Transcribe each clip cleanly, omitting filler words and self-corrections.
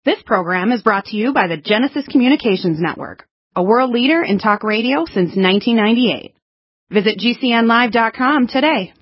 This program is brought to you by the Genesis Communications Network, a world leader in talk radio since 1998. Visit GCNlive.com today.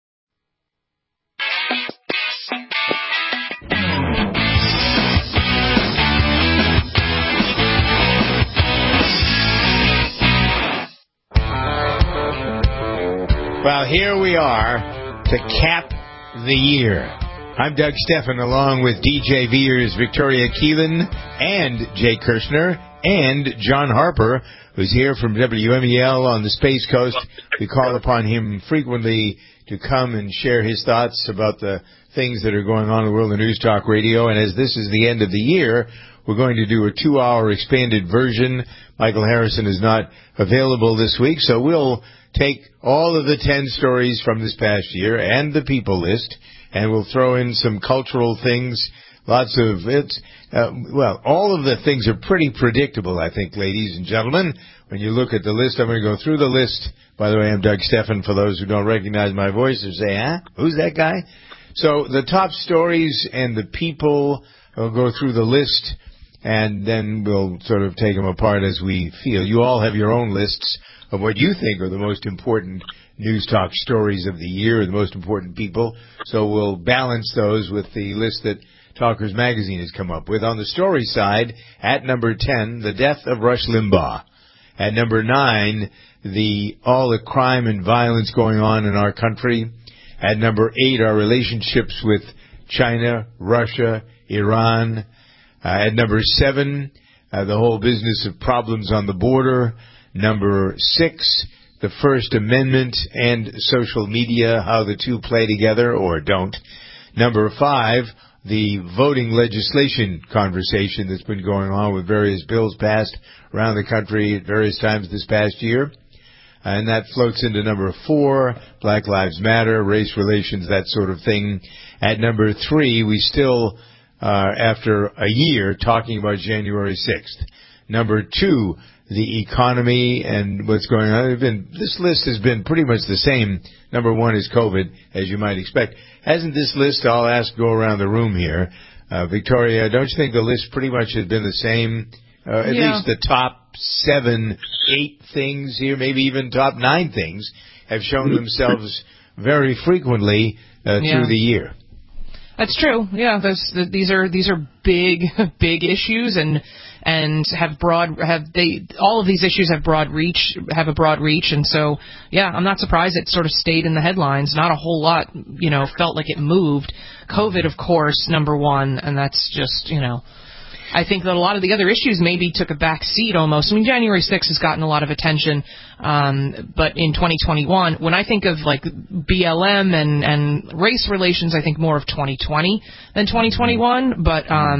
Well, here we are to cap the year. I'm Doug Stephan, along with DJ Veers, Victoria Keelan, and Jay Kirshner, and John Harper, who's here from WMEL on the Space Coast. We call upon him frequently to come and share his thoughts about the things that are going on in the world of News Talk Radio. And as this is the end of the year, we're going to do a 2-hour expanded version. Michael Harrison is not available this week, so we'll take all of the 10 stories from this past year and the people list, and we'll throw in some cultural things. Lots of it. All of the things are pretty predictable, I think, ladies and gentlemen. When you look at the list, I'm going to go through the list. By the way, I'm Doug Stephan, for those who don't recognize my voice or say, who's that guy? So the top stories and the people, I'll go through the list, and then we'll sort of take them apart as we feel. You all have your own lists of what you think are the most important News Talk stories of the year, the most important people. So we'll balance those with the list that Talkers Magazine has come up with. On the story side, at number 10, the death of Rush Limbaugh. At number 9, all the crime and violence going on in our country. At number 8, our relationships with China, Russia, Iran. At number 7, the whole business of problems on the border. Number 6, the First Amendment and social media, how the two play together or don't. Number 5, the voting legislation conversation that's been going on with various bills passed around the country at various times this past year. And that floats into number 4, Black Lives Matter, race relations, that sort of thing. At number 3, we still, after a year, talking about January 6th. Number 2, the economy and what's going on. This list has been pretty much the same. Number 1 is COVID, as you might expect. Hasn't this list, I'll go around the room here. Victoria, don't you think the list pretty much has been the same? At least the top 7, 8 things here, maybe even top 9 things, have shown themselves very frequently through the year. That's true. Yeah, these are big issues and all of these issues have a broad reach, and so I'm not surprised it sort of stayed in the headlines. Not a whole lot, felt like it moved. COVID, of course, number 1, and that's just, I think that a lot of the other issues maybe took a back seat almost. I mean, January 6th has gotten a lot of attention, but in 2021, when I think of like BLM and race relations, I think more of 2020 than 2021. But I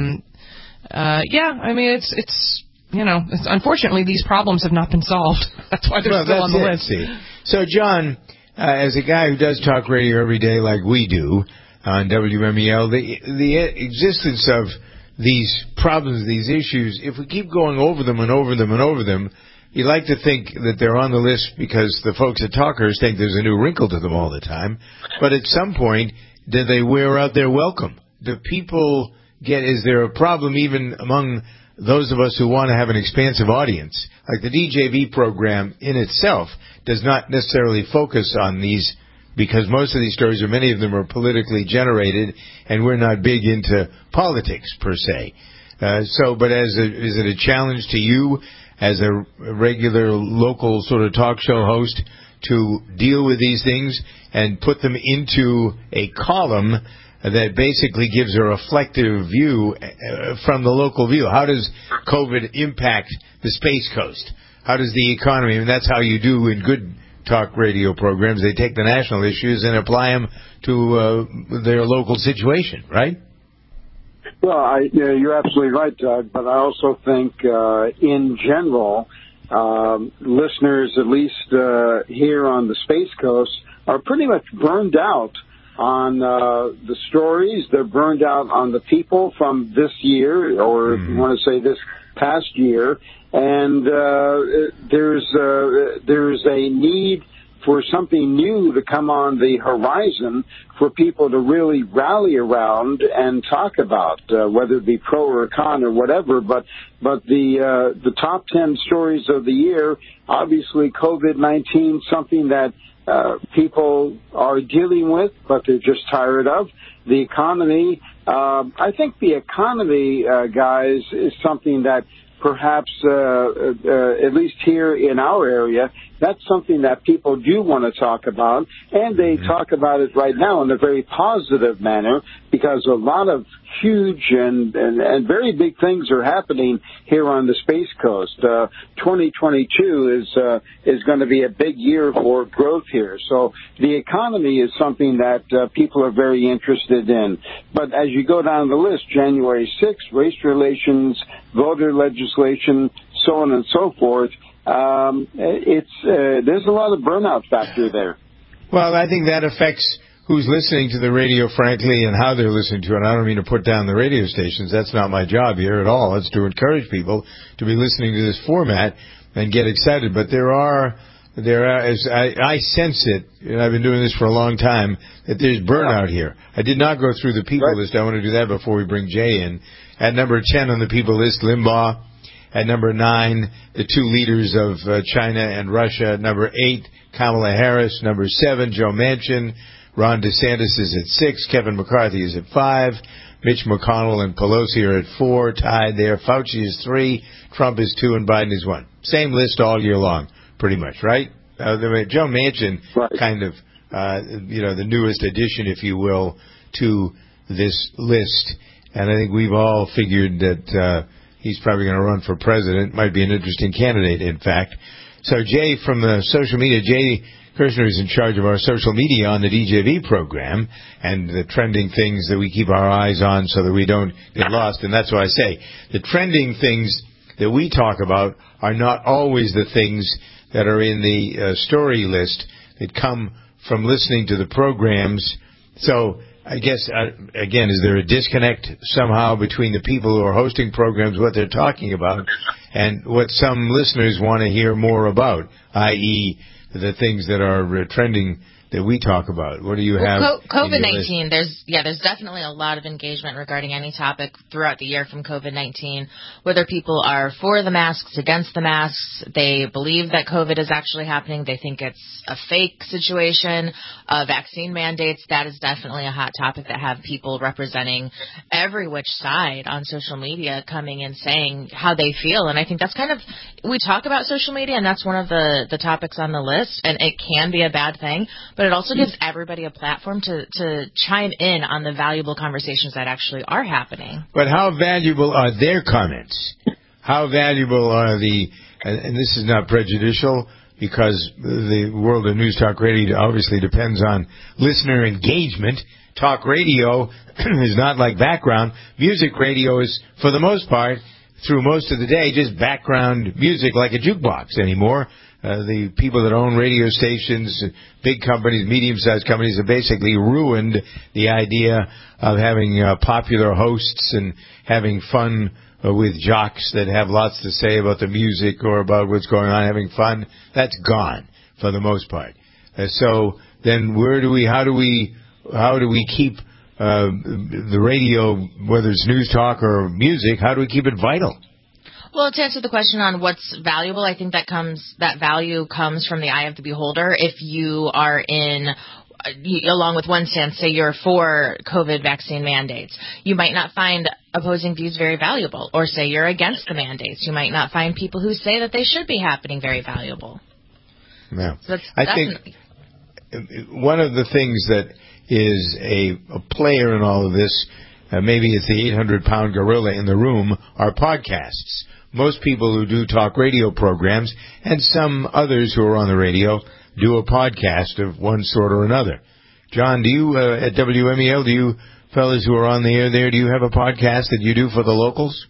mean, it's unfortunately these problems have not been solved. That's why they're still on the list. See. So, John, as a guy who does talk radio every day like we do on WMEL, the existence of these problems, these issues, if we keep going over them and over them and over them, you like to think that they're on the list because the folks at Talkers think there's a new wrinkle to them all the time. But at some point, do they wear out their welcome? Do people is there a problem even among those of us who want to have an expansive audience? Like the DJV program in itself does not necessarily focus on these, because most of these stories, or many of them, are politically generated, and we're not big into politics per se. Is it a challenge to you as a regular local sort of talk show host to deal with these things and put them into a column that basically gives a reflective view from the local view? How does COVID impact the Space Coast? How does the economy? I mean, that's how you do in good talk radio programs. They take the national issues and apply them to their local situation, right? Well, you're absolutely right, Doug, but I also think in general, listeners, at least here on the Space Coast, are pretty much burned out on the stories. They're burned out on the people from this year, or if you want to say this past year, and there's a need for something new to come on the horizon for people to really rally around and talk about, whether it be pro or con or whatever. But the top 10 stories of the year, obviously COVID-19, something that people are dealing with, but they're just tired of. The economy, I think the economy, guys, is something that perhaps, at least here in our area, that's something that people do want to talk about, and they talk about it right now in a very positive manner because a lot of huge and very big things are happening here on the Space Coast. 2022 is going to be a big year for growth here. So the economy is something that people are very interested in. But as you go down the list, January 6th, race relations, voter legislation, so on and so forth, there's a lot of burnout factor there. Well, I think that affects who's listening to the radio, frankly, and how they're listening to it. I don't mean to put down the radio stations. That's not my job here at all. It's to encourage people to be listening to this format and get excited. But there are, as I sense it, and I've been doing this for a long time, that there's burnout here. I did not go through the people list. I want to do that before we bring Jay in. At number 10 on the people list, Limbaugh. At number 9, the two leaders of China and Russia. At number 8, Kamala Harris. Number 7, Joe Manchin. Ron DeSantis is at 6. Kevin McCarthy is at 5. Mitch McConnell and Pelosi are at 4. Tied there. Fauci is 3. Trump is 2. And Biden is 1. Same list all year long, pretty much, right? Joe Manchin, kind of, the newest addition, if you will, to this list. And I think we've all figured that he's probably going to run for president. Might be an interesting candidate, in fact. So, Jay, from the social media, Jay Kirshner is in charge of our social media on the DJV program and the trending things that we keep our eyes on so that we don't get lost. And that's why I say the trending things that we talk about are not always the things that are in the story list that come from listening to the programs. So I guess, again, is there a disconnect somehow between the people who are hosting programs, what they're talking about, and what some listeners want to hear more about, i.e., the things that are trending that we talk about? What do you have? COVID-19, there's definitely a lot of engagement regarding any topic throughout the year from COVID-19, whether people are for the masks, against the masks, they believe that COVID is actually happening, they think it's a fake situation, vaccine mandates. That is definitely a hot topic that have people representing every which side on social media coming and saying how they feel. And I think that's kind of, we talk about social media, and that's one of the topics on the list, and it can be a bad thing, but it also gives everybody a platform to chime in on the valuable conversations that actually are happening. But how valuable are their comments? How valuable are and this is not prejudicial because the world of News Talk Radio obviously depends on listener engagement. Talk radio is not like background. Music radio is, for the most part, through most of the day, just background music like a jukebox anymore. The people that own radio stations, big companies, medium-sized companies, have basically ruined the idea of having popular hosts and having fun with jocks that have lots to say about the music or about what's going on, having fun. That's gone for the most part. So then how do we keep the radio, whether it's news talk or music, how do we keep it vital? Well, to answer the question on what's valuable, I think that value comes from the eye of the beholder. If you are along with one stance, say you're for COVID vaccine mandates, you might not find opposing views very valuable. Or say you're against the mandates, you might not find people who say that they should be happening very valuable. Yeah. So I think one of the things that is a player in all of this, maybe it's the 800-pound gorilla in the room, are podcasts. Most people who do talk radio programs, and some others who are on the radio, do a podcast of one sort or another. John, do you, at WMEL, do you fellas who are on the air there, do you have a podcast that you do for the locals?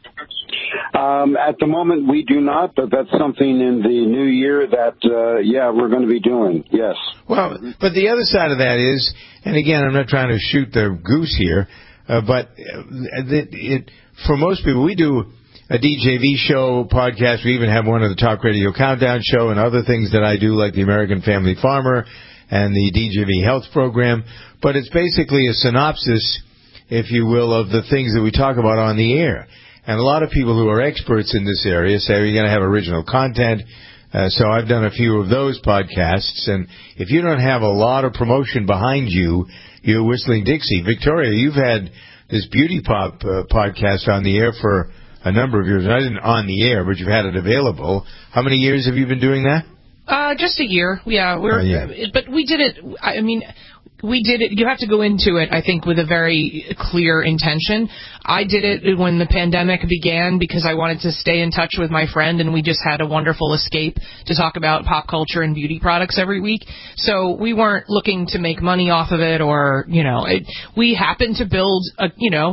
At the moment, we do not, but that's something in the new year that, we're going to be doing, yes. Well, but the other side of that is, and again, I'm not trying to shoot the goose here, but for most people, we do a DJV show podcast. We even have one of the Talk Radio Countdown show and other things that I do, like the American Family Farmer and the DJV Health Program. But it's basically a synopsis, if you will, of the things that we talk about on the air. And a lot of people who are experts in this area say you're going to have original content. So I've done a few of those podcasts. And if you don't have a lot of promotion behind you, you're whistling Dixie. Victoria, you've had this Beauty Pop podcast on the air for a number of years. Not on the air, but you've had it available. How many years have you been doing that? Just a year. Yeah, but we did it. I mean, we did it. You have to go into it, I think, with a very clear intention. I did it when the pandemic began because I wanted to stay in touch with my friend, and we just had a wonderful escape to talk about pop culture and beauty products every week. So we weren't looking to make money off of it, or we happened to build a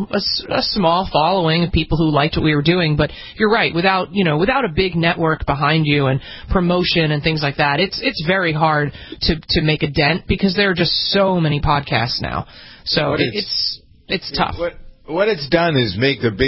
small following of people who liked what we were doing. But you're right, without a big network behind you and promotion and things like that, it's very hard to make a dent because there are just so many podcasts now. So it's tough. What it's done is make the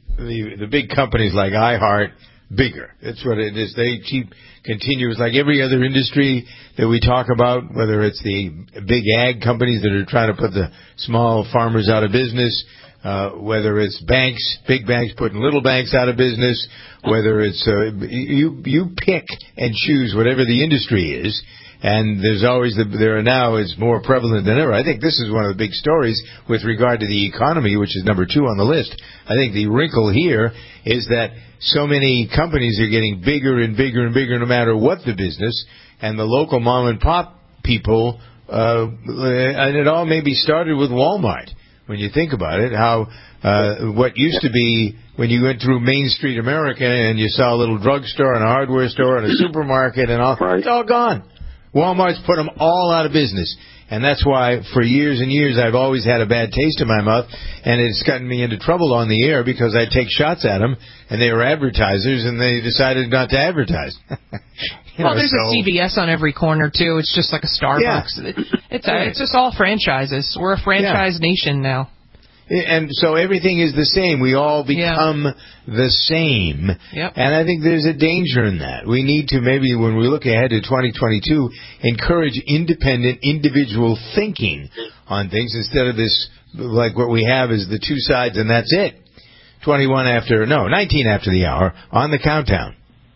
big companies like iHeart bigger. That's what it is. They keep continuous, like every other industry that we talk about, whether it's the big ag companies that are trying to put the small farmers out of business, whether it's banks, big banks putting little banks out of business, whether it's you pick and choose whatever the industry is. And there's always there now is more prevalent than ever. I think this is one of the big stories with regard to the economy, which is number 2 on the list. I think the wrinkle here is that so many companies are getting bigger and bigger and bigger no matter what the business, and the local mom and pop people, and it all maybe started with Walmart. When you think about it, how what used to be when you went through Main Street America and you saw a little drugstore and a hardware store and a supermarket and all, it's all gone. Walmart's put them all out of business. And that's why for years and years I've always had a bad taste in my mouth, and it's gotten me into trouble on the air because I take shots at them, and they were advertisers, and they decided not to advertise. There's a CVS on every corner, too. It's just like a Starbucks. Yeah. It's just all franchises. We're a franchise nation now. And so everything is the same. We all become the same. Yep. And I think there's a danger in that. We need to maybe, when we look ahead to 2022, encourage independent, individual thinking on things instead of this, like what we have is the 2 sides and that's it. 19 after the hour on the countdown.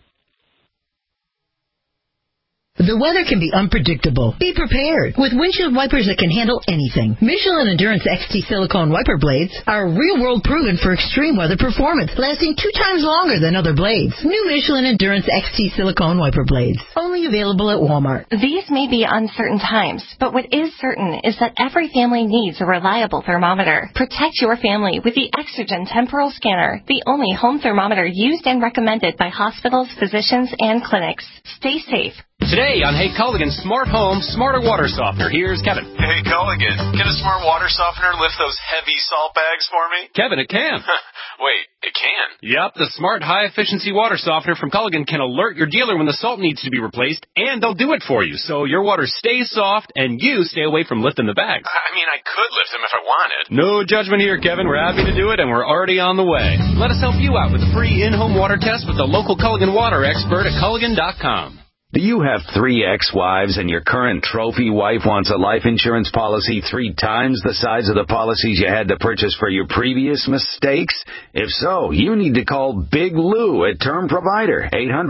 The weather can be unpredictable. Be prepared with windshield wipers that can handle anything. Michelin Endurance XT silicone wiper blades are real-world proven for extreme weather performance, lasting 2 times longer than other blades. New Michelin Endurance XT silicone wiper blades, only available at Walmart. These may be uncertain times, but what is certain is that every family needs a reliable thermometer. Protect your family with the Exergen Temporal Scanner, the only home thermometer used and recommended by hospitals, physicians, and clinics. Stay safe. Today on Hey Culligan Smart Home, Smarter Water Softener, here's Kevin. Hey Culligan, can a smart water softener lift those heavy salt bags for me? Kevin, it can. Wait, it can? Yep, the smart high-efficiency water softener from Culligan can alert your dealer when the salt needs to be replaced, and they'll do it for you, so your water stays soft and you stay away from lifting the bags. I mean, I could lift them if I wanted. No judgment here, Kevin. We're happy to do it, and we're already on the way. Let us help you out with a free in-home water test with the local Culligan water expert at Culligan.com. Do you have 3 ex-wives and your current trophy wife wants a life insurance policy 3 times the size of the policies you had to purchase for your previous mistakes? If so, you need to call Big Lou at Term Provider,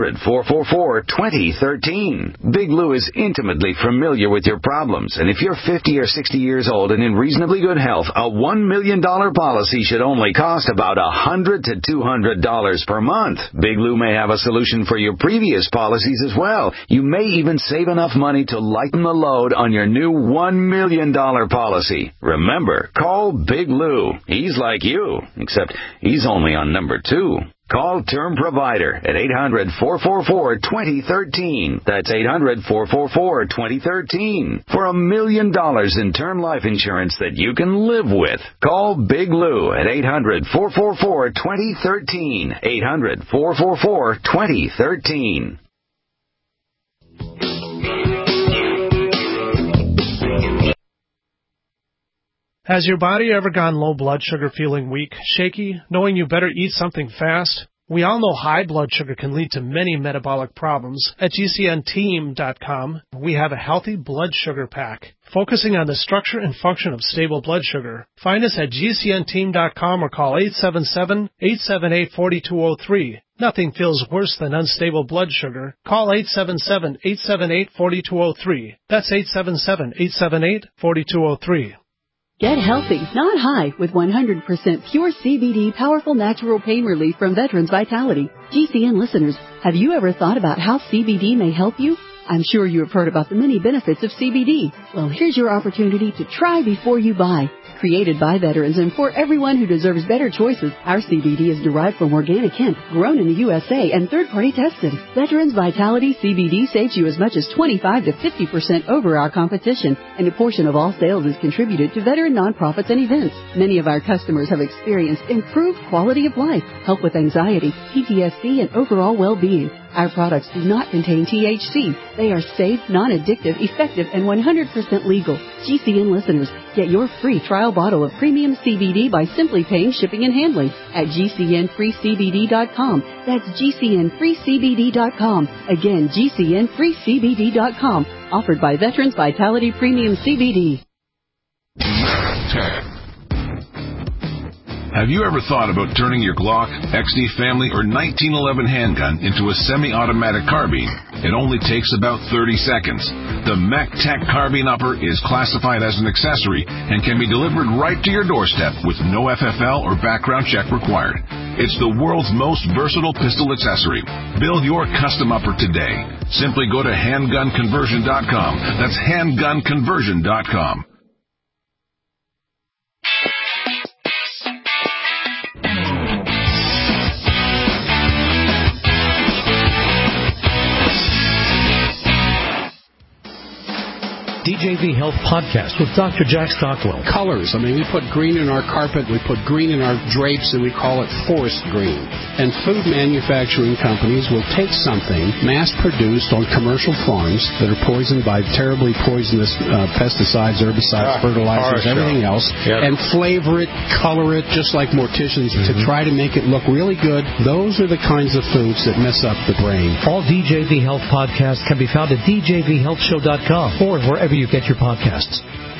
800-444-2013. Big Lou is intimately familiar with your problems, and if you're 50 or 60 years old and in reasonably good health, a $1 million policy should only cost about $100 to $200 per month. Big Lou may have a solution for your previous policies as well. You may even save enough money to lighten the load on your new $1 million policy. Remember, call Big Lou. He's like you, except he's only on number 2. Call Term Provider at 800-444-2013. That's 800-444-2013. For $1 million in term life insurance that you can live with. Call Big Lou at 800-444-2013. 800-444-2013. Has your body ever gone low blood sugar, feeling weak, shaky, knowing you better eat something fast? We all know high blood sugar can lead to many metabolic problems. At GCNteam.com, we have a healthy blood sugar pack, focusing on the structure and function of stable blood sugar. Find us at GCNteam.com or call 877-878-4203. Nothing feels worse than unstable blood sugar. Call 877-878-4203. That's 877-878-4203. Get healthy, not high, with 100% pure CBD powerful natural pain relief from Veterans Vitality. GCN listeners, have you ever thought about how CBD may help you? I'm sure you have heard about the many benefits of CBD. Well, here's your opportunity to try before you buy. Created by veterans and for everyone who deserves better choices, our CBD is derived from organic hemp, grown in the USA, and third-party tested. Veterans Vitality CBD saves you as much as 25 to 50% over our competition, and a portion of all sales is contributed to veteran nonprofits and events. Many of our customers have experienced improved quality of life, help with anxiety, PTSD, and overall well-being. Our products do not contain THC. They are safe, non-addictive, effective, and 100% legal. GCN listeners, get your free trial bottle of premium CBD by simply paying shipping and handling at GCNFreeCBD.com. That's GCNFreeCBD.com. Again, GCNFreeCBD.com. Offered by Veterans Vitality Premium CBD. Have you ever thought about turning your Glock, XD Family, or 1911 handgun into a semi-automatic carbine? It only takes about 30 seconds. The MechTech Carbine Upper is classified as an accessory and can be delivered right to your doorstep with no FFL or background check required. It's the world's most versatile pistol accessory. Build your custom upper today. Simply go to handgunconversion.com. That's handgunconversion.com. DJV Health Podcast with Dr. Jack Stockwell. Colors. I mean, we put green in our carpet, we put green in our drapes, and we call it forest green. And food manufacturing companies will take something mass-produced on commercial farms that are poisoned by terribly poisonous pesticides, herbicides, fertilizers, everything else, and flavor it, color it, just like morticians, to try to make it look really good. Those are the kinds of foods that mess up the brain. All DJV Health podcasts can be found at DJVHealthShow.com or wherever you get your podcasts.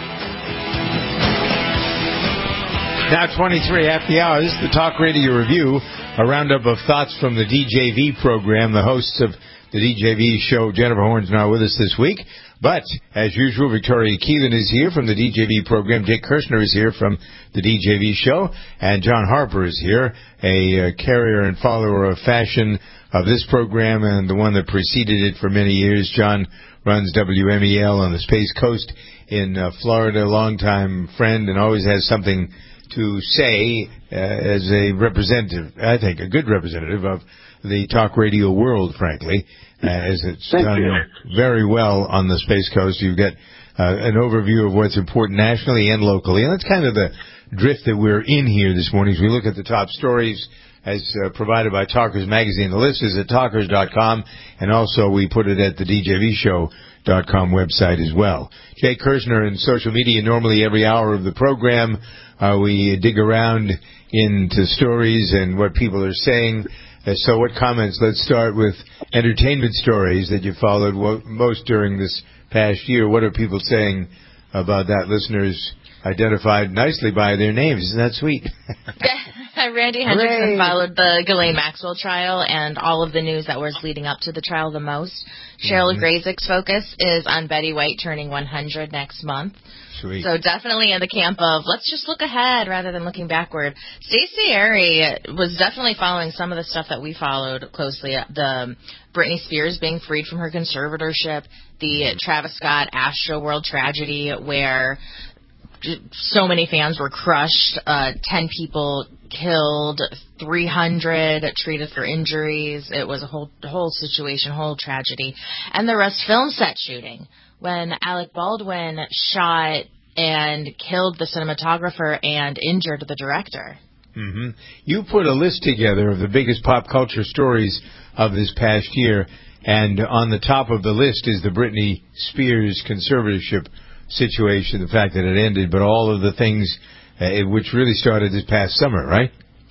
Now 23 after the hour. This is the Talk Radio Review, a roundup of thoughts from the DJV program. The hosts of the DJV show, Jennifer Horn's not with us this week. But, as usual, Victoria Keelan is here from the DJV program. Jake Kirshner is here from the DJV show. And John Harper is here, a carrier and follower of fashion of this program and the one that preceded it for many years. John runs WMEL on the Space Coast in Florida, longtime friend, and always has something to say as a representative, I think, a good representative of the talk radio world, frankly, as it's done very well on the Space Coast. You've got an overview of what's important nationally and locally, and that's kind of the drift that we're in here this morning as we look at the top stories as provided by Talkers Magazine. The list is at talkers.com, and also we put it at the DJVshow.com website as well. Jay Kirshner in social media. Normally every hour of the program, we dig around into stories and what people are saying. So what comments? Let's start with entertainment stories that you followed most during this past year. What are people saying about that? Listeners identified nicely by their names. Isn't that sweet? Randy Hendrickson followed the Ghislaine Maxwell trial and all of the news that was leading up to the trial the most. Cheryl Grazik's focus is on Betty White turning 100 next month. Sweet. So definitely in the camp of let's just look ahead rather than looking backward. Stacey Airy was definitely following some of the stuff that we followed closely. The Britney Spears being freed from her conservatorship, the Travis Scott Astroworld tragedy where so many fans were crushed, 10 people killed, 300 treated for injuries. It was a whole situation, whole tragedy. And the Rust film set shooting, when Alec Baldwin shot and killed the cinematographer and injured the director. Mm-hmm. You put a list together of the biggest pop culture stories of this past year, and on the top of the list is the Britney Spears conservatorship situation, the fact that it ended, but all of the things which really started this past summer, right?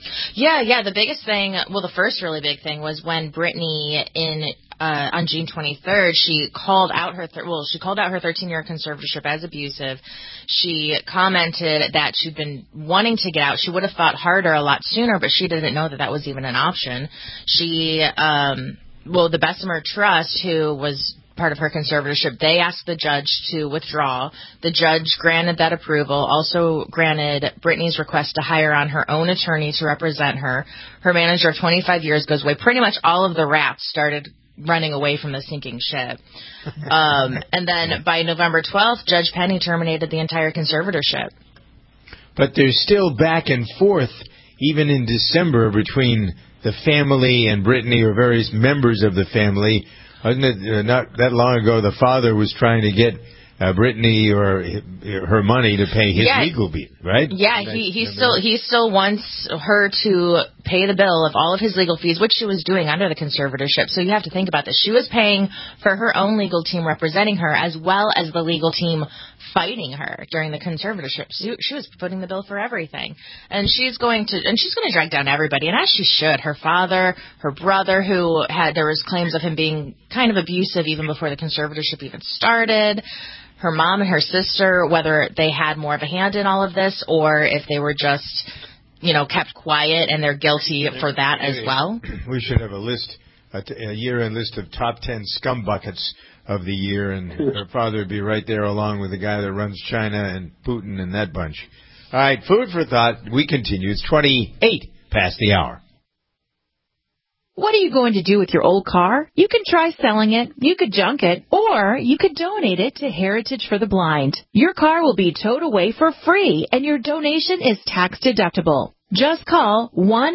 Yeah. The biggest thing, the first really big thing was when Britney on June 23rd, she called out her 13-year conservatorship as abusive. She commented that she'd been wanting to get out. She would have fought harder a lot sooner, but she didn't know that was even an option. She, the Bessemer Trust, who was part of her conservatorship, they asked the judge to withdraw. The judge granted that approval, also granted Britney's request to hire on her own attorney to represent her. Her manager of 25 years goes away. Pretty much all of the rats started running away from the sinking ship. And then by November 12th, Judge Penny terminated the entire conservatorship. But there's still back and forth, even in December, between the family and Britney or various members of the family. Wasn't it not that long ago the father was trying to get Britney or her money to pay his legal bill, right? Yeah, he still wants her to pay the bill of all of his legal fees, which she was doing under the conservatorship. So you have to think about this. She was paying for her own legal team representing her, as well as the legal team fighting her during the conservatorship. She was footing the bill for everything, and she's going to drag down everybody, and as she should. Her father, her brother, there was claims of him being kind of abusive even before the conservatorship even started. Her mom and her sister, whether they had more of a hand in all of this or if they were just, kept quiet and they're guilty for that as well. We should have a year-end list of top 10 scum buckets of the year, and her father would be right there along with the guy that runs China and Putin and that bunch. All right, food for thought. We continue. It's 28 past the hour. What are you going to do with your old car? You could try selling it, you could junk it, or you could donate it to Heritage for the Blind. Your car will be towed away for free, and your donation is tax deductible. Just call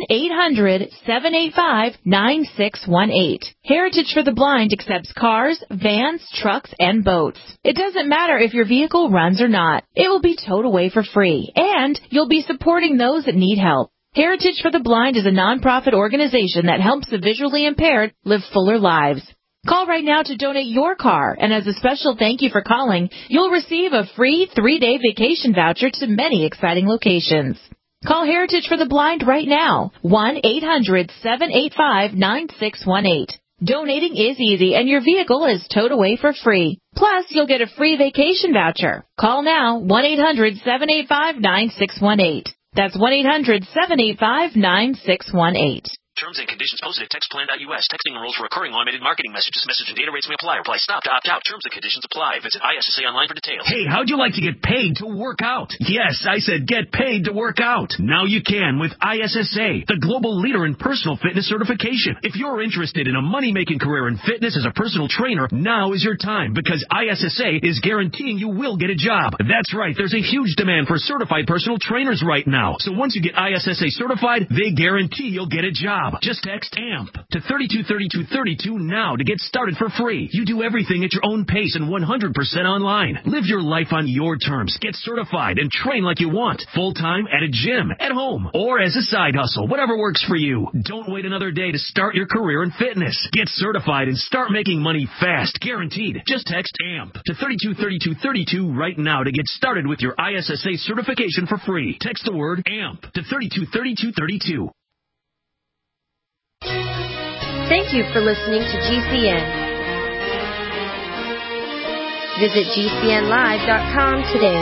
1-800-785-9618. Heritage for the Blind accepts cars, vans, trucks, and boats. It doesn't matter if your vehicle runs or not. It will be towed away for free, and you'll be supporting those that need help. Heritage for the Blind is a nonprofit organization that helps the visually impaired live fuller lives. Call right now to donate your car, and as a special thank you for calling, you'll receive a free 3-day vacation voucher to many exciting locations. Call Heritage for the Blind right now, 1-800-785-9618. Donating is easy, and your vehicle is towed away for free. Plus, you'll get a free vacation voucher. Call now, 1-800-785-9618. That's 1-800-785-9618. Terms and conditions posted at textplan.us. Texting enrolls for recurring automated marketing messages. Message and data rates may apply. Reply stop to opt out. Terms and conditions apply. Visit ISSA online for details. Hey, how'd you like to get paid to work out? Yes, I said get paid to work out. Now you can with ISSA, the global leader in personal fitness certification. If you're interested in a money-making career in fitness as a personal trainer, now is your time, because ISSA is guaranteeing you will get a job. That's right. There's a huge demand for certified personal trainers right now. So once you get ISSA certified, they guarantee you'll get a job. Just text AMP to 323232 now to get started for free. You do everything at your own pace and 100% online. Live your life on your terms. Get certified and train like you want. Full-time, at a gym, at home, or as a side hustle. Whatever works for you. Don't wait another day to start your career in fitness. Get certified and start making money fast. Guaranteed. Just text AMP to 323232 right now to get started with your ISSA certification for free. Text the word AMP to 323232. Thank you for listening to GCN. Visit GCNlive.com today.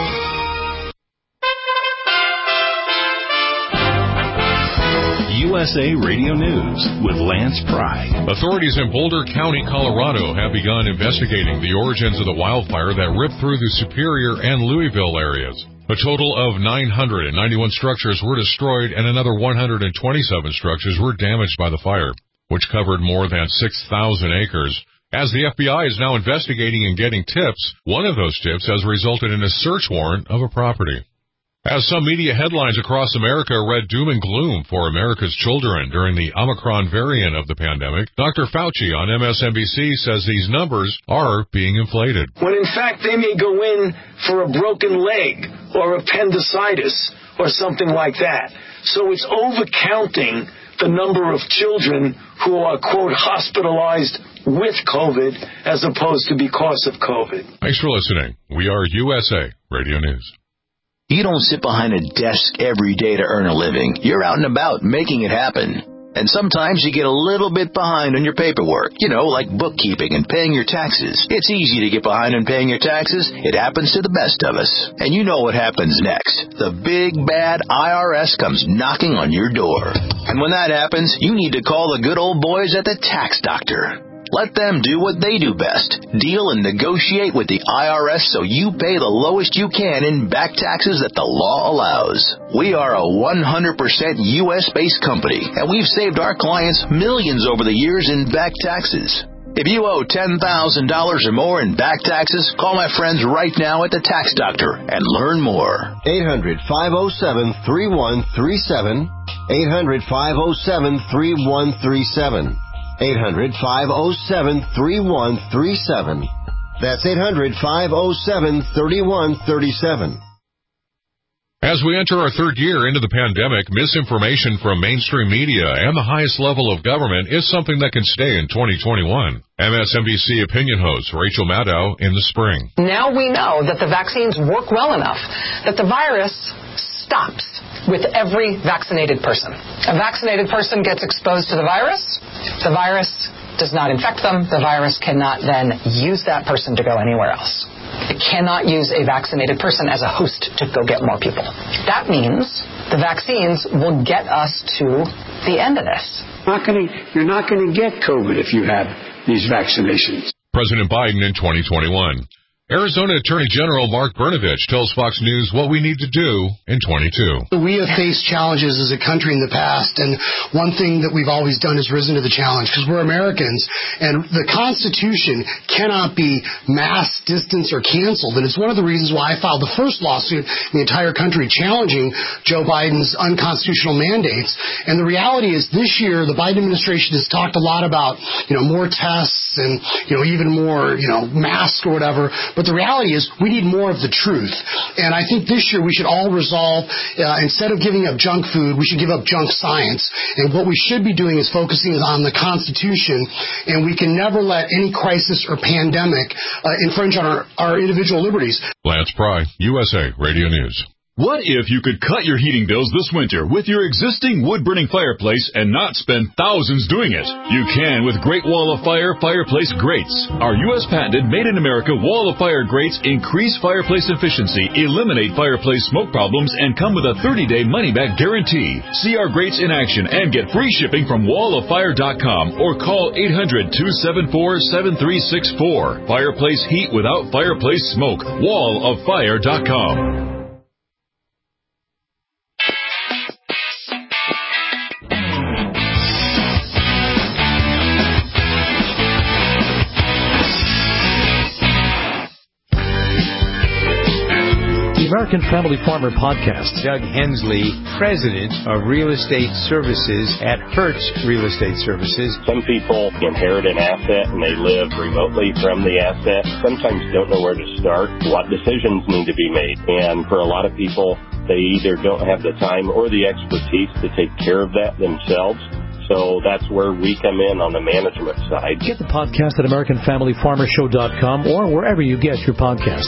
USA Radio News with Lance Pry. Authorities in Boulder County, Colorado have begun investigating the origins of the wildfire that ripped through the Superior and Louisville areas. A total of 991 structures were destroyed and another 127 structures were damaged by the fire, which covered more than 6,000 acres. As the FBI is now investigating and getting tips, one of those tips has resulted in a search warrant of a property. As some media headlines across America read doom and gloom for America's children during the Omicron variant of the pandemic, Dr. Fauci on MSNBC says these numbers are being inflated. When in fact they may go in for a broken leg or appendicitis or something like that. So it's overcounting the number of children who are, quote, hospitalized with COVID as opposed to because of COVID. Thanks for listening. We are USA Radio News. You don't sit behind a desk every day to earn a living. You're out and about making it happen. And sometimes you get a little bit behind on your paperwork, like bookkeeping and paying your taxes. It's easy to get behind on paying your taxes. It happens to the best of us. And you know what happens next. The big, bad IRS comes knocking on your door. And when that happens, you need to call the good old boys at the Tax Doctor. Let them do what they do best. Deal and negotiate with the IRS so you pay the lowest you can in back taxes that the law allows. We are a 100% U.S.-based company, and we've saved our clients millions over the years in back taxes. If you owe $10,000 or more in back taxes, call my friends right now at the Tax Doctor and learn more. 800-507-3137. 800-507-3137. 800-507-3137. That's 800-507-3137. As we enter our third year into the pandemic, misinformation from mainstream media and the highest level of government is something that can stay in 2021. MSNBC opinion host Rachel Maddow in the spring. Now we know that the vaccines work well enough that the virus stops with every vaccinated person. A vaccinated person gets exposed to the virus does not infect them. The virus cannot then use that person to go anywhere else. It cannot use a vaccinated person as a host to go get more people. That means the vaccines will get us to the end of this. You're not going to get COVID if you have these vaccinations. President Biden in 2021. Arizona Attorney General Mark Brnovich tells Fox News what we need to do in 22. We have faced challenges as a country in the past, and one thing that we've always done is risen to the challenge because we're Americans, and the Constitution cannot be masked, distanced, or canceled. And it's one of the reasons why I filed the first lawsuit in the entire country challenging Joe Biden's unconstitutional mandates. And the reality is this year the Biden administration has talked a lot about, more tests and, even more, masks or whatever. But the reality is we need more of the truth. And I think this year we should all resolve, instead of giving up junk food, we should give up junk science. And what we should be doing is focusing on the Constitution. And we can never let any crisis or pandemic infringe on our individual liberties. Lance Pry, USA Radio News. What if you could cut your heating bills this winter with your existing wood-burning fireplace and not spend thousands doing it? You can with Great Wall of Fire fireplace grates. Our U.S. patented made-in-America Wall of Fire grates increase fireplace efficiency, eliminate fireplace smoke problems, and come with a 30-day money-back guarantee. See our grates in action and get free shipping from walloffire.com or call 800-274-7364. Fireplace heat without fireplace smoke. walloffire.com. The American Family Farmer Podcast. Doug Hensley, President of Real Estate Services at Hertz Real Estate Services. Some people inherit an asset and they live remotely from the asset. Sometimes don't know where to start, what decisions need to be made. And for a lot of people, they either don't have the time or the expertise to take care of that themselves. So that's where we come in on the management side. Get the podcast at AmericanFamilyFarmerShow.com or wherever you get your podcasts.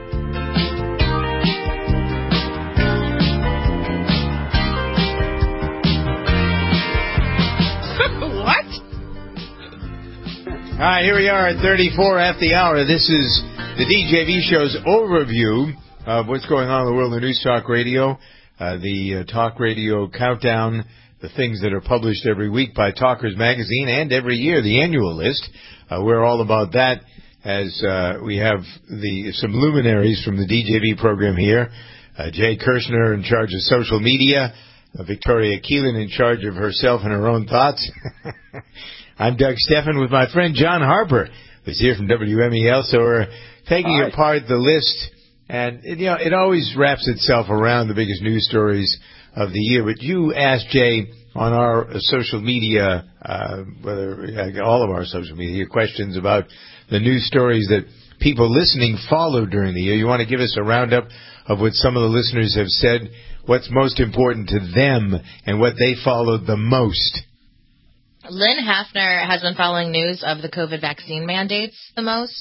All right, here we are at 34 after the hour. This is the DJV Show's overview of what's going on in the world of News Talk Radio, the Talk Radio Countdown, the things that are published every week by Talkers Magazine and every year, the annual list. We're all about that as we have some luminaries from the DJV program here. Jay Kirshner in charge of social media, Victoria Keelan in charge of herself and her own thoughts. I'm Doug Stephan with my friend John Harper, who's here from WMEL. So we're taking apart the list, and it always wraps itself around the biggest news stories of the year. But you asked Jay on our social media, all of our social media, questions about the news stories that people listening follow during the year. You want to give us a roundup of what some of the listeners have said, what's most important to them, and what they followed the most. Lynn Hafner has been following news of the COVID vaccine mandates the most.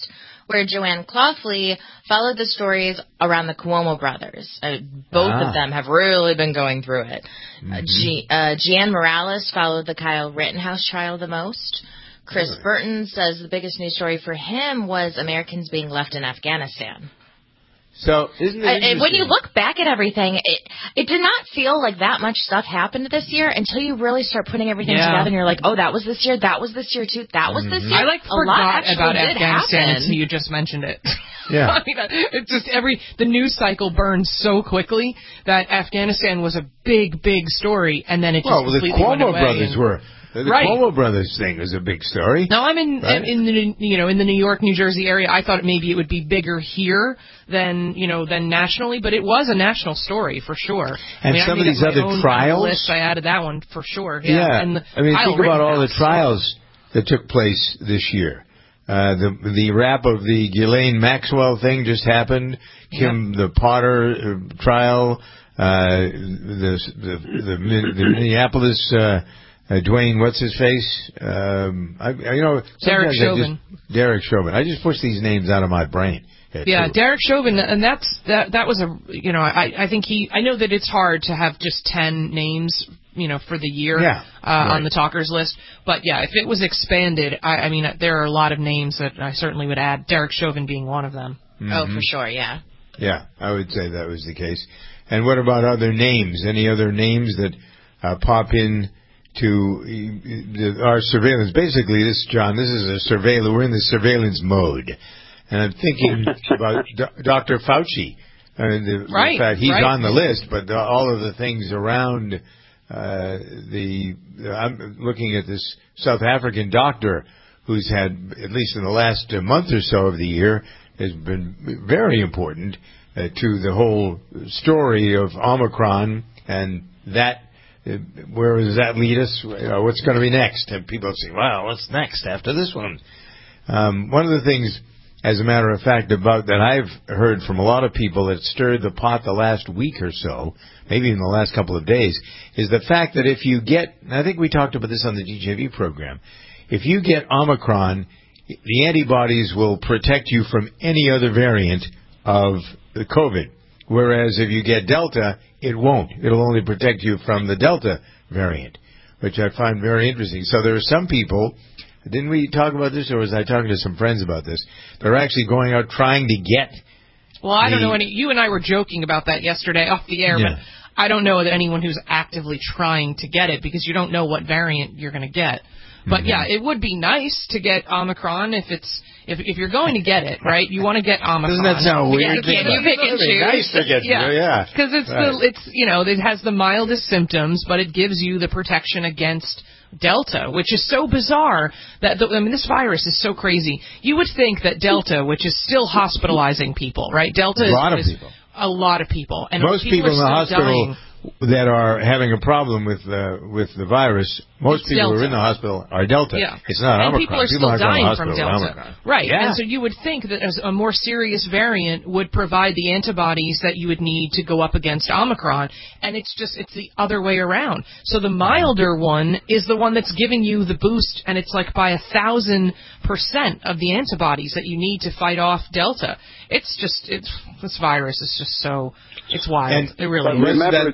where Joanne Claufley followed the stories around the Cuomo brothers. Both of them have really been going through it. Jeanne Morales followed the Kyle Rittenhouse trial the most. Chris Burton says the biggest news story for him was Americans being left in Afghanistan. So, isn't it interesting? When you look back at everything, it did not feel like that much stuff happened this year until you really start putting everything together and you're like, oh, that was this year, that was this year too, that was this year. I forgot about Afghanistan until you just mentioned it. Yeah. I mean, it's just the news cycle burns so quickly that Afghanistan was a big, big story, and then it just completely went away. The Cuomo brothers were. The Cuomo brothers thing was a big story. No, I'm in the New York, New Jersey area. I thought maybe it would be bigger here than nationally, but it was a national story for sure. And some of these other trials, list, I added that one for sure. Yeah. And think about all the trials that took place this year. The wrap of the Ghislaine Maxwell thing just happened. The Potter trial, the Minneapolis. Dwayne, what's his face? Derek Chauvin. Derek Chauvin. I just push these names out of my brain. Derek Chauvin, and that was I think I know that it's hard to have just 10 names, for the year on the talkers list. But if it was expanded, I mean, there are a lot of names that I certainly would add. Derek Chauvin being one of them. Mm-hmm. Oh, for sure, yeah. Yeah, I would say that was the case. And what about other names? Any other names that pop in to our surveillance? Basically, this is a surveillance. We're in the surveillance mode. And I'm thinking about Dr. Fauci. In fact, he's on the list, but all of the things around I'm looking at this South African doctor who's had, at least in the last month or so of the year, has been very important to the whole story of Omicron, and that, where does that lead us? What's going to be next? And people say, wow, what's next after this one? One of the things, as a matter of fact, about that I've heard from a lot of people that stirred the pot the last week or so, maybe in the last couple of days, is the fact that if you get, and I think we talked about this on the DJV program, if you get Omicron, the antibodies will protect you from any other variant of the COVID. Whereas if you get Delta, it won't. It'll only protect you from the Delta variant, which I find very interesting. So there are some people, didn't we talk about this, or was I talking to some friends about this? They're actually going out trying to get. Well, I don't know any. You and I were joking about that yesterday off the air, but I don't know that anyone who's actively trying to get it, because you don't know what variant you're going to get. But it would be nice to get Omicron if you're going to get it, right? You want to get Omicron. Doesn't that sound weird? You pick and choose. Nice to get because it has the mildest symptoms, but it gives you the protection against Delta, which is so bizarre that this virus is so crazy. You would think that Delta, which is still hospitalizing people, right? Delta is a lot of people, and most people in the hospital that are having a problem with the virus, most people who are in the hospital are Delta. Yeah. It's not and Omicron. People are still dying from Delta. Right. Yeah. And so you would think that as a more serious variant would provide the antibodies that you would need to go up against Omicron, and it's the other way around. So the milder one is the one that's giving you the boost, and it's like by 1,000% of the antibodies that you need to fight off Delta. This virus is just so, it's wild. And it really is. Remember,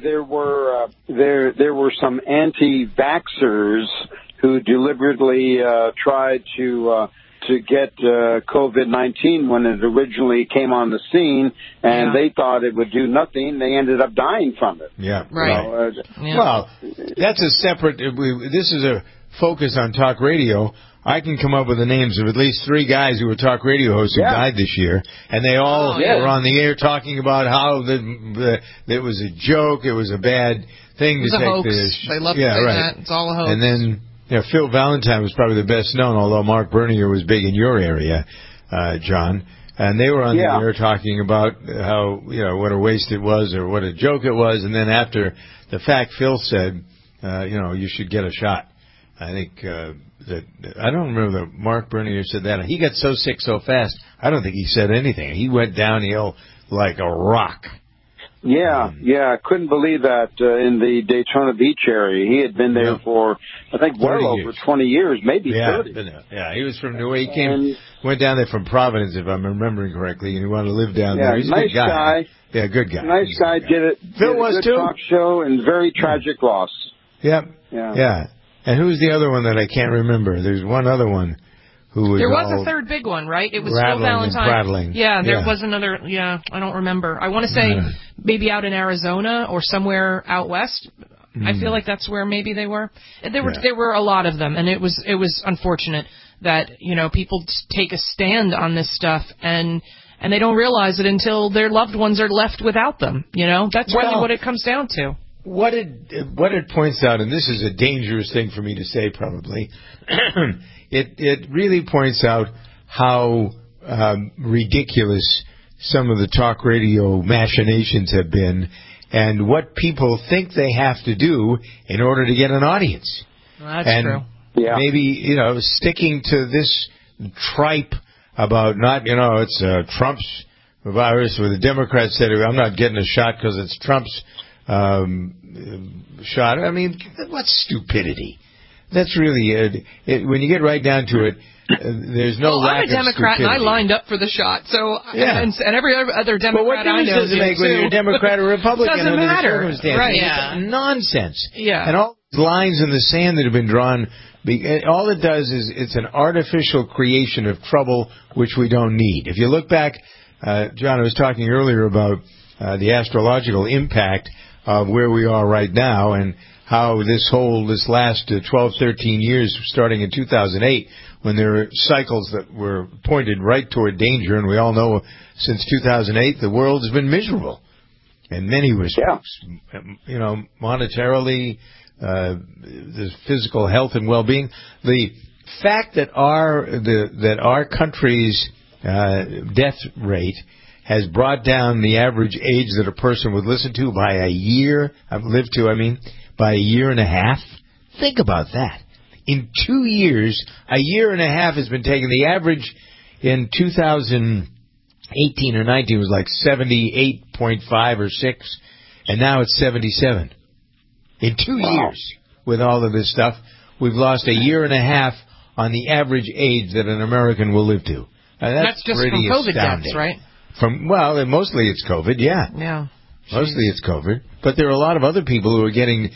there were some anti-vaxxers who deliberately tried to get COVID-19 when it originally came on the scene, and they thought it would do nothing. They ended up dying from it. Yeah, right. Well, that's a separate. This is a focus on talk radio. I can come up with the names of at least 3 guys who were talk radio hosts who died this year, and they all were on the air talking about how it was a joke, it was a bad thing to take this. They love to say that. It's all a hoax. And then Phil Valentine was probably the best known, although Mark Bernier was big in your area, John. And they were on the air talking about how, what a waste it was or what a joke it was. And then after the fact, Phil said, you should get a shot. I think I don't remember that Mark Bernier said that. He got so sick so fast, I don't think he said anything. He went downhill like a rock. Yeah, I couldn't believe that in the Daytona Beach area. He had been there for, I think, well over 20 years, maybe 30. Yeah, he was from New York. He went down there from Providence, if I'm remembering correctly, and he wanted to live down there. He's nice a good guy. Yeah, good guy. Nice guy. Did Phil was a good too. Talk show and very tragic loss. Yep. Yeah. And who's the other one that I can't remember? There's one other one who was. There was a third big one, right? It was Phil Valentine. Prattling. Yeah, there was another. Yeah, I don't remember. I want to say maybe out in Arizona or somewhere out west. I feel like that's where maybe they were. There were a lot of them, and it was unfortunate that people take a stand on this stuff and they don't realize it until their loved ones are left without them. That's really what it comes down to. What it points out, and this is a dangerous thing for me to say probably, it really points out how ridiculous some of the talk radio machinations have been and what people think they have to do in order to get an audience. Well, that's true. Yeah. Maybe, sticking to this tripe about not, it's Trump's virus, where the Democrats said, I'm not getting a shot because it's Trump's shot. I mean, what stupidity. That's really when you get right down to it, there's no lack of stupidity. I'm a Democrat and I lined up for the shot. So and every other Democrat I know does it make whether you're a Democrat or Republican? Doesn't matter. Right? Yeah. It's nonsense. Yeah. And all these lines in the sand that have been drawn, all it does is it's an artificial creation of trouble which we don't need. If you look back, John, I was talking earlier about the astrological impact of where we are right now and how this last 12, 13 years, starting in 2008, when there were cycles that were pointed right toward danger, and we all know since 2008 the world has been miserable in many respects. Yeah. Monetarily, the physical health and well-being. The fact that our country's death rate has brought down the average age that a person would live to by a year and a half. Think about that. In 2 years, a year and a half has been taken. The average in 2018 or 19 was like 78.5 or 6, and now it's 77. In 2 years, with all of this stuff, we've lost a year and a half on the average age that an American will live to. That's just from COVID deaths, right? Mostly it's COVID, yeah. Yeah. Mostly it's COVID. But there are a lot of other people who are getting,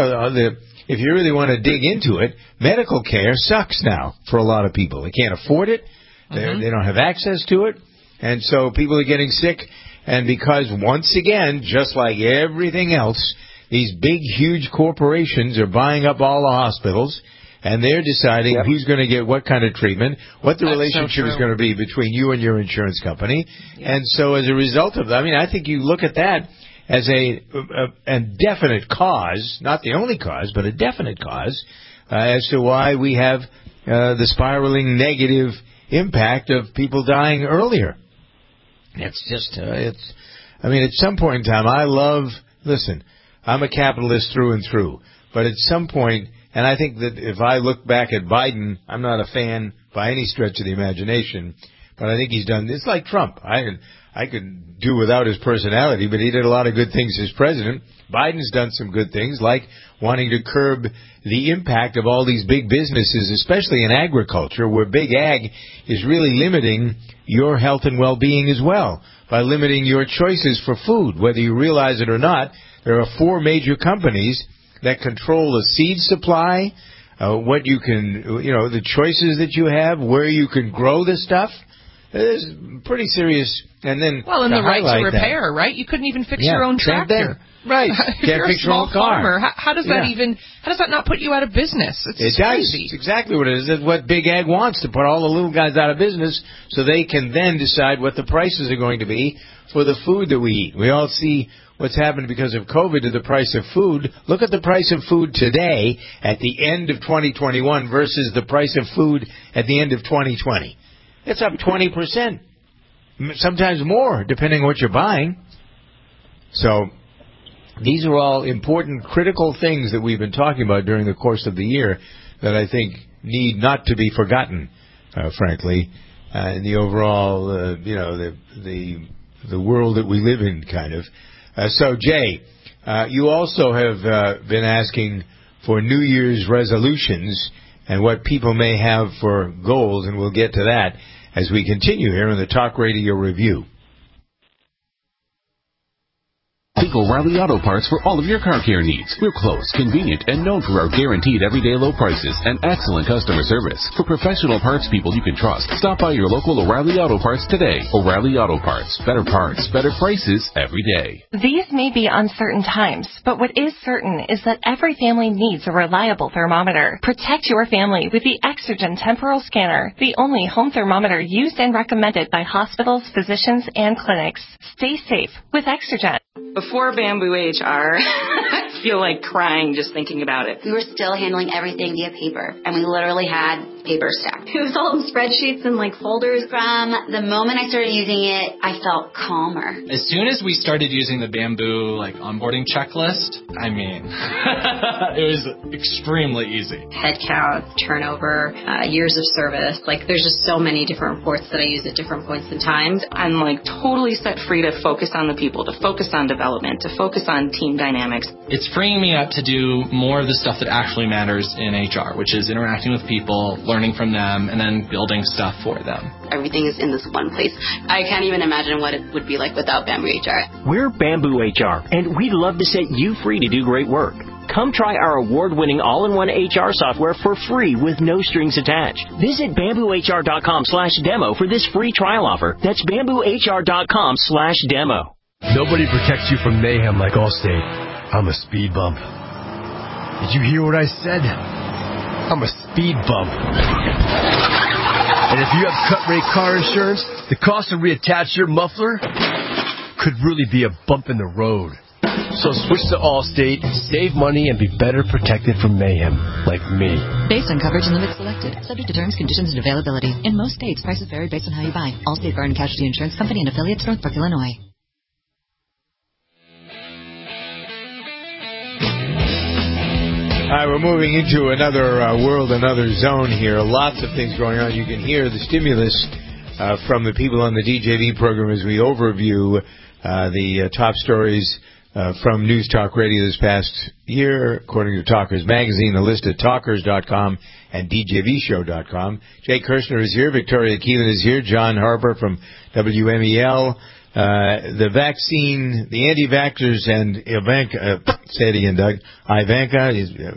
if you really want to dig into it, medical care sucks now for a lot of people. They can't afford it. They don't have access to it. And so people are getting sick. And because, once again, just like everything else, these big, huge corporations are buying up all the hospitals. And they're deciding who's going to get what kind of treatment, what the relationship is going to be between you and your insurance company. Yeah. And so as a result of that, I think you look at that as a definite cause, not the only cause, but a definite cause as to why we have the spiraling negative impact of people dying earlier. It's just, at some point in time, listen, I'm a capitalist through and through, but at some point, and I think that if I look back at Biden, I'm not a fan by any stretch of the imagination, but I think he's done, it's like Trump. I could do without his personality, but he did a lot of good things as president. Biden's done some good things, like wanting to curb the impact of all these big businesses, especially in agriculture, where big ag is really limiting your health and well-being as well, by limiting your choices for food. Whether you realize it or not, there are 4 major companies that control the seed supply, what you can, the choices that you have, where you can grow the stuff. It's pretty serious. And then, and the right to repair, right? You couldn't even fix your own tractor. Right. If you're a small farmer, how does that not put you out of business? It's crazy. It's exactly what it is. It's what Big Ag wants, to put all the little guys out of business so they can then decide what the prices are going to be for the food that we eat. We all see what's happened because of COVID to the price of food. Look at the price of food today at the end of 2021 versus the price of food at the end of 2020. It's up 20%, sometimes more, depending on what you're buying. So these are all important, critical things that we've been talking about during the course of the year that I think need not to be forgotten, frankly, in the overall, the world that we live in, kind of. So, Jay, you also have been asking for New Year's resolutions and what people may have for goals, and we'll get to that as we continue here in the Talk Radio Review. Think O'Reilly Auto Parts for all of your car care needs. We're close, convenient, and known for our guaranteed everyday low prices and excellent customer service. For professional parts people you can trust, stop by your local O'Reilly Auto Parts today. O'Reilly Auto Parts. Better parts, better prices every day. These may be uncertain times, but what is certain is that every family needs a reliable thermometer. Protect your family with the Exergen Temporal Scanner, the only home thermometer used and recommended by hospitals, physicians, and clinics. Stay safe with Exergen. Before Bamboo HR, I feel like crying just thinking about it. We were still handling everything via paper, and we literally had paper stacked. It was all in spreadsheets and folders. From the moment I started using it, I felt calmer. As soon as we started using the Bamboo onboarding checklist, it was extremely easy. Head count, turnover, years of service. There's just so many different reports that I use at different points in time. I'm totally set free to focus on the people, to focus on development, to focus on team dynamics. It's freeing me up to do more of the stuff that actually matters in HR, which is interacting with people, learning from them, and then building stuff for them. Everything is in this one place. I can't even imagine what it would be like without Bamboo HR. We're Bamboo HR, and we'd love to set you free to do great work. Come try our award-winning all-in-one HR software for free with no strings attached. Visit bamboohr.com/demo for this free trial offer. That's bamboohr.com/demo. Nobody protects you from mayhem like Allstate. I'm a speed bump. Did you hear what I said? I'm a speed bump. And if you have cut-rate car insurance, the cost to reattach your muffler could really be a bump in the road. So switch to Allstate, save money, and be better protected from mayhem, like me. Based on coverage and limits selected, subject to terms, conditions, and availability. In most states, prices vary based on how you buy. Allstate Fire and Casualty Insurance Company and affiliates, Northbrook, Illinois. All right, we're moving into another world, another zone here. Lots of things going on. You can hear the stimulus from the people on the DJV program as we overview the top stories from News Talk Radio this past year, according to Talkers Magazine, the list at talkers.com and djvshow.com. Jay Kirshner is here. Victoria Keelan is here. John Harper from WMEL. The vaccine, the anti-vaxxers and Ivanka, say it again, Doug. Ivanka.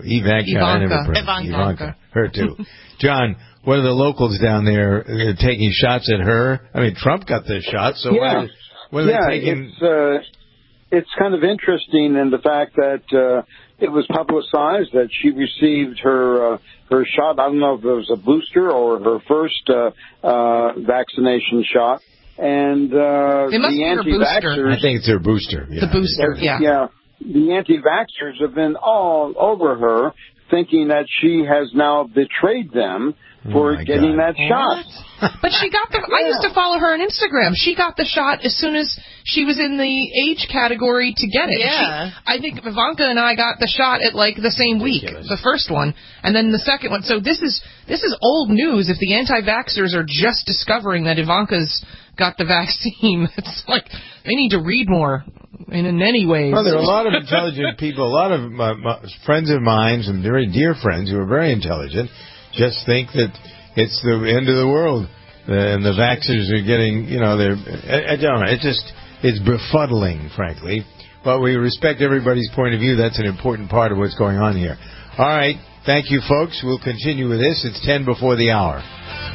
Her too. John, what are the locals down there taking shots at her? I mean, Trump got the shot, so what are they taking? It's kind of interesting in the fact that it was publicized that she received her shot. I don't know if it was a booster or her first vaccination shot. And it must the be her booster. I think it's her booster. Yeah. The booster, yeah. Yeah. The anti-vaxxers have been all over her, thinking that she has now betrayed them for getting that shot. But she got I used to follow her on Instagram. She got the shot as soon as she was in the age category to get it. Yeah. I think Ivanka and I got the shot at the same week, the first one, and then the second one. So this is old news. If the anti-vaxxers are just discovering that Ivanka's got the vaccine, it's they need to read more in many ways. Well, there are a lot of intelligent people, a lot of friends of mine, some very dear friends who are very intelligent, just think that it's the end of the world, and the vaxxers are getting, I don't know, it's befuddling, frankly. But we respect everybody's point of view. That's an important part of what's going on here. All right, thank you, folks. We'll continue with this. It's 10 before the hour.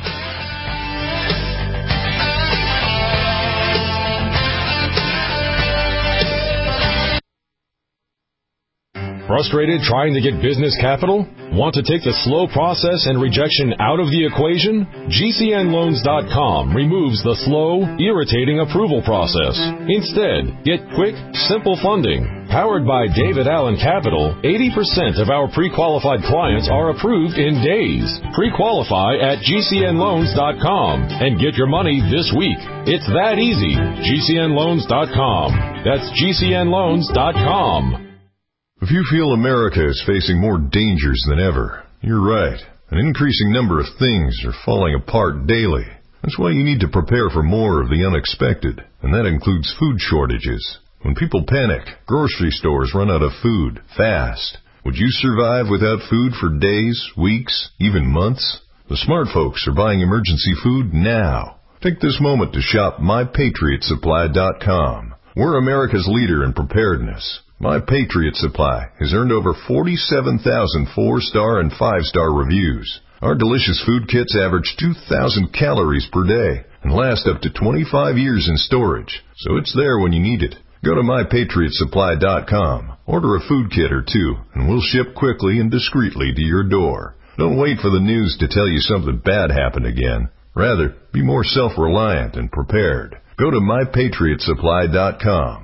Frustrated trying to get business capital? Want to take the slow process and rejection out of the equation? GCNloans.com removes the slow, irritating approval process. Instead, get quick, simple funding. Powered by David Allen Capital, 80% of our pre-qualified clients are approved in days. Pre-qualify at GCNloans.com and get your money this week. It's that easy. GCNloans.com. That's GCNloans.com. If you feel America is facing more dangers than ever, you're right. An increasing number of things are falling apart daily. That's why you need to prepare for more of the unexpected, and that includes food shortages. When people panic, grocery stores run out of food fast. Would you survive without food for days, weeks, even months? The smart folks are buying emergency food now. Take this moment to shop MyPatriotSupply.com. We're America's leader in preparedness. My Patriot Supply has earned over 47,000 4-star and 5-star reviews. Our delicious food kits average 2,000 calories per day and last up to 25 years in storage, so it's there when you need it. Go to MyPatriotSupply.com, order a food kit or two, and we'll ship quickly and discreetly to your door. Don't wait for the news to tell you something bad happened again. Rather, be more self-reliant and prepared. Go to MyPatriotSupply.com.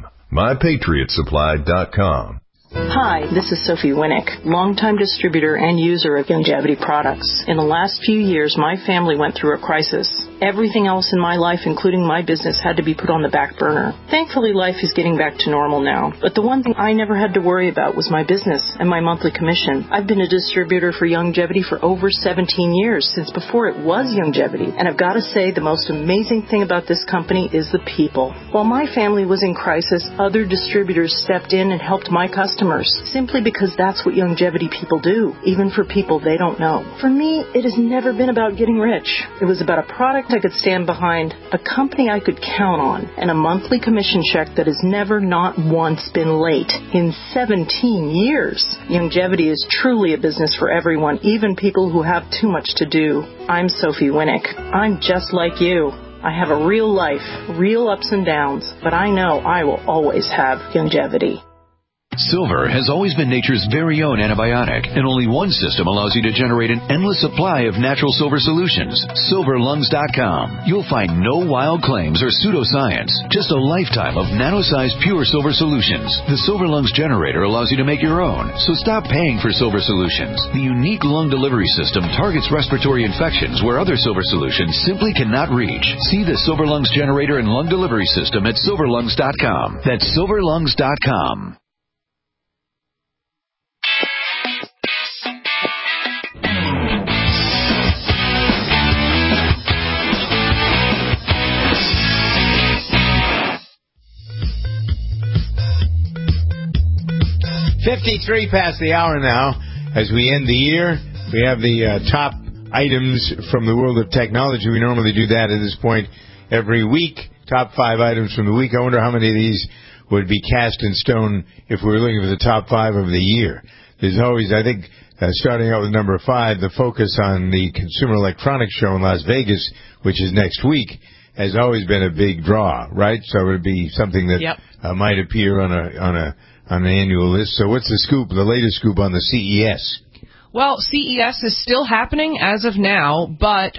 MyPatriotSupply.com. Hi, this is Sophie Winnick, longtime distributor and user of Youngevity products. In the last few years, my family went through a crisis. Everything else in my life, including my business, had to be put on the back burner. Thankfully, life is getting back to normal now. But the one thing I never had to worry about was my business and my monthly commission. I've been a distributor for Youngevity for over 17 years, since before it was Youngevity. And I've got to say, the most amazing thing about this company is the people. While my family was in crisis, other distributors stepped in and helped my customers, simply because that's what Youngevity people do, even for people they don't know. For me, it has never been about getting rich. It was about a product I could stand behind, a company I could count on, and a monthly commission check that has never not once been late in 17 years. Youngevity is truly a business for everyone, even people who have too much to do. I'm Sophie Winnick. I'm just like you. I have a real life, real ups and downs, but I know I will always have Youngevity. Silver has always been nature's very own antibiotic, and only one system allows you to generate an endless supply of natural silver solutions. SilverLungs.com. You'll find no wild claims or pseudoscience, just a lifetime of nano-sized pure silver solutions. The Silver Lungs generator allows you to make your own, so stop paying for silver solutions. The unique lung delivery system targets respiratory infections where other silver solutions simply cannot reach. See the Silver Lungs generator and lung delivery system at SilverLungs.com. That's SilverLungs.com. .53 past the hour now. As we end the year, we have the top items from the world of technology. We normally do that at this point every week. Top 5 items from the week. I wonder how many of these would be cast in stone if we were looking for the top 5 of the year. There's always, I think, starting out with number 5, the focus on the Consumer Electronics Show in Las Vegas, which is next week, has always been a big draw, right? So it would be something that might appear on an annual list. So what's the scoop, the latest scoop on the CES? Well, CES is still happening as of now, but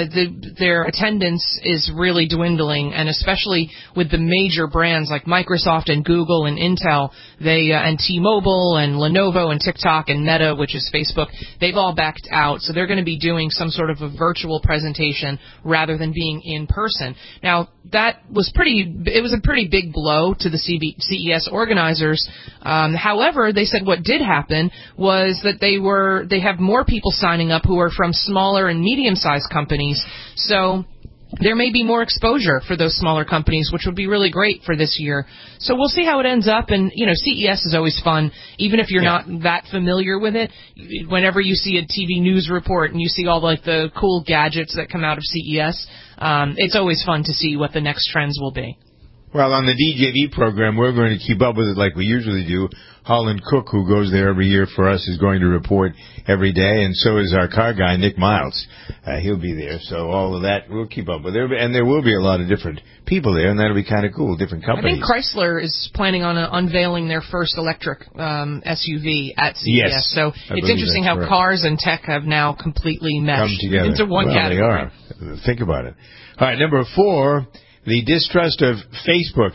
their attendance is really dwindling, and especially with the major brands like Microsoft and Google and Intel, and T-Mobile and Lenovo and TikTok and Meta, which is Facebook, they've all backed out. So they're going to be doing some sort of a virtual presentation rather than being in person. Now, it was a pretty big blow to the CES organizers. However, they said what did happen was that they have more people signing up who are from smaller and medium-sized companies. So there may be more exposure for those smaller companies, which would be really great for this year. So we'll see how it ends up. And, CES is always fun, even if you're not that familiar with it. Whenever you see a TV news report and you see all the cool gadgets that come out of CES, it's always fun to see what the next trends will be. Well, on the DJV program, we're going to keep up with it like we usually do. Holland Cook, who goes there every year for us, is going to report every day, and so is our car guy, Nick Miles. He'll be there, so all of that we'll keep up with. And there will be a lot of different people there, and that'll be kind of cool, different companies. I think Chrysler is planning on unveiling their first electric SUV at CES. Yes, so it's interesting how cars and tech have now completely meshed into one category. They are. Think about it. All right, number 4. The distrust of Facebook.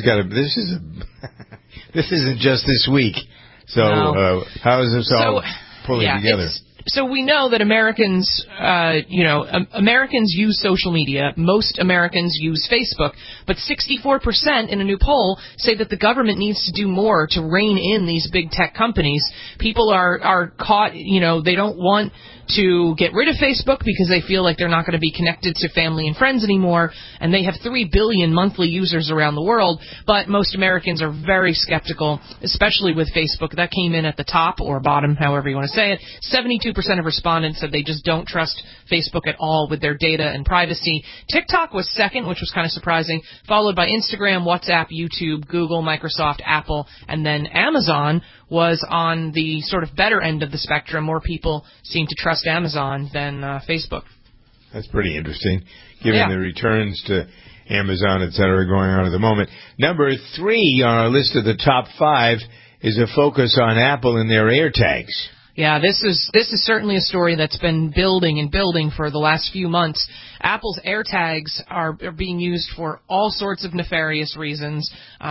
This isn't just this week. So how is this all pulling together? So we know that Americans, Americans use social media. Most Americans use Facebook, but 64% in a new poll say that the government needs to do more to rein in these big tech companies. People are caught, they don't want to get rid of Facebook because they feel like they're not going to be connected to family and friends anymore, and they have 3 billion monthly users around the world, but most Americans are very skeptical, especially with Facebook. That came in at the top or bottom, however you want to say it. 72% of respondents said they just don't trust Facebook at all with their data and privacy. TikTok was second, which was kind of surprising, followed by Instagram, WhatsApp, YouTube, Google, Microsoft, Apple, and then Amazon was on the sort of better end of the spectrum. More people seem to trust Amazon than Facebook. That's pretty interesting, given the returns to Amazon, et cetera, going on at the moment. Number 3 on our list of the top 5 is a focus on Apple and their AirTags. Yeah, this is certainly a story that's been building and building for the last few months. Apple's AirTags are being used for all sorts of nefarious reasons,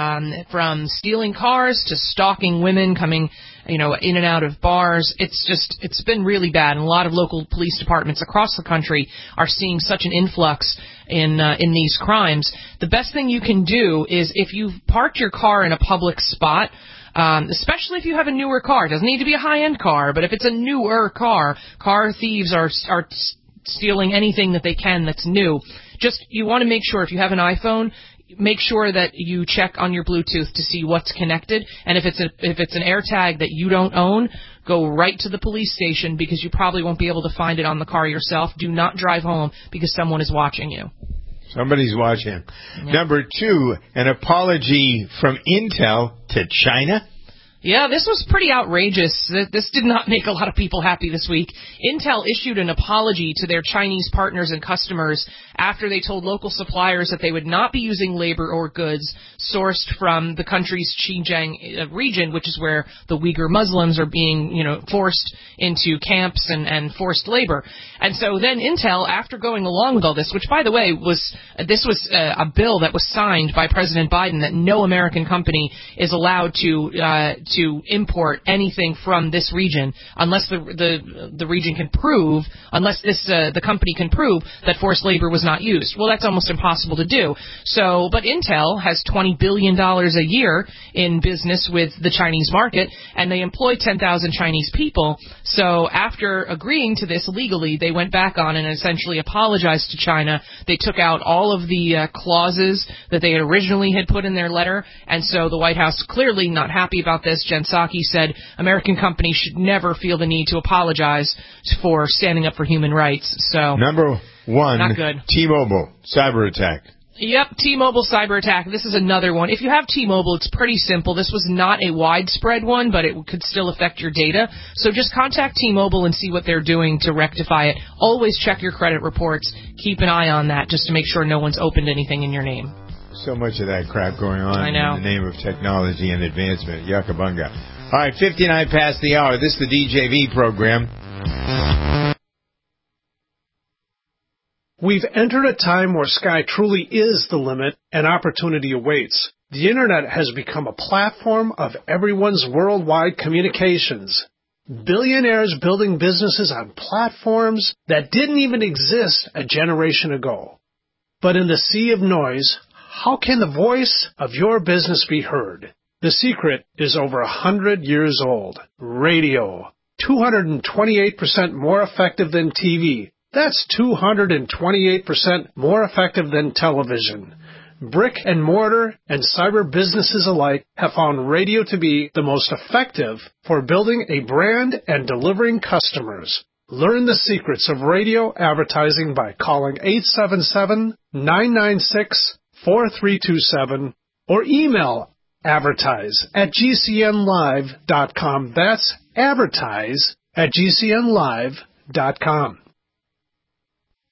from stealing cars to stalking women coming, in and out of bars. It's been really bad, and a lot of local police departments across the country are seeing such an influx in these crimes. The best thing you can do is, if you've parked your car in a public spot, especially if you have a newer car. It doesn't need to be a high-end car, but if it's a newer car thieves are stealing anything that they can that's new. You want to make sure, if you have an iPhone, make sure that you check on your Bluetooth to see what's connected. And if it's an AirTag that you don't own, go right to the police station, because you probably won't be able to find it on the car yourself. Do not drive home because someone is watching you. Somebody's watching. Yeah. Number 2, an apology from Intel to China. Yeah, this was pretty outrageous. This did not make a lot of people happy this week. Intel issued an apology to their Chinese partners and customers after they told local suppliers that they would not be using labor or goods sourced from the country's Xinjiang region, which is where the Uyghur Muslims are being, forced into camps and forced labor. And so then Intel, after going along with all this, which, by the way, was a bill that was signed by President Biden, that no American company is allowed to import anything from this region unless the region can prove, the company can prove that forced labor was not used. Well, that's almost impossible to do. But Intel has $20 billion a year in business with the Chinese market, and they employ 10,000 Chinese people. So after agreeing to this legally, they went back on and essentially apologized to China. They took out all of the clauses that they had originally had put in their letter, and so the White House, clearly not happy about this. Jen Psaki said American companies should never feel the need to apologize for standing up for human rights. So number 1, not good. T-Mobile cyber attack. Yep, T-Mobile cyber attack. This is another one. If you have T-Mobile, it's pretty simple. This was not a widespread one, but it could still affect your data. So just contact T-Mobile and see what they're doing to rectify it. Always check your credit reports. Keep an eye on that just to make sure no one's opened anything in your name. So much of that crap going on I know. in the name of technology and advancement. Yuckabunga. All right, 59 past the hour. This is the DJV program. We've entered a time where sky truly is the limit and opportunity awaits. The Internet has become a platform of everyone's worldwide communications. Billionaires building businesses on platforms that didn't even exist a generation ago. But in the sea of noise, how can the voice of your business be heard? The secret is over 100 years old. Radio. 228% more effective than TV. That's 228% more effective than television. Brick and mortar and cyber businesses alike have found radio to be the most effective for building a brand and delivering customers. Learn the secrets of radio advertising by calling 877-996-4327 or email advertise@gcnlive.com. That's advertise@gcnlive.com.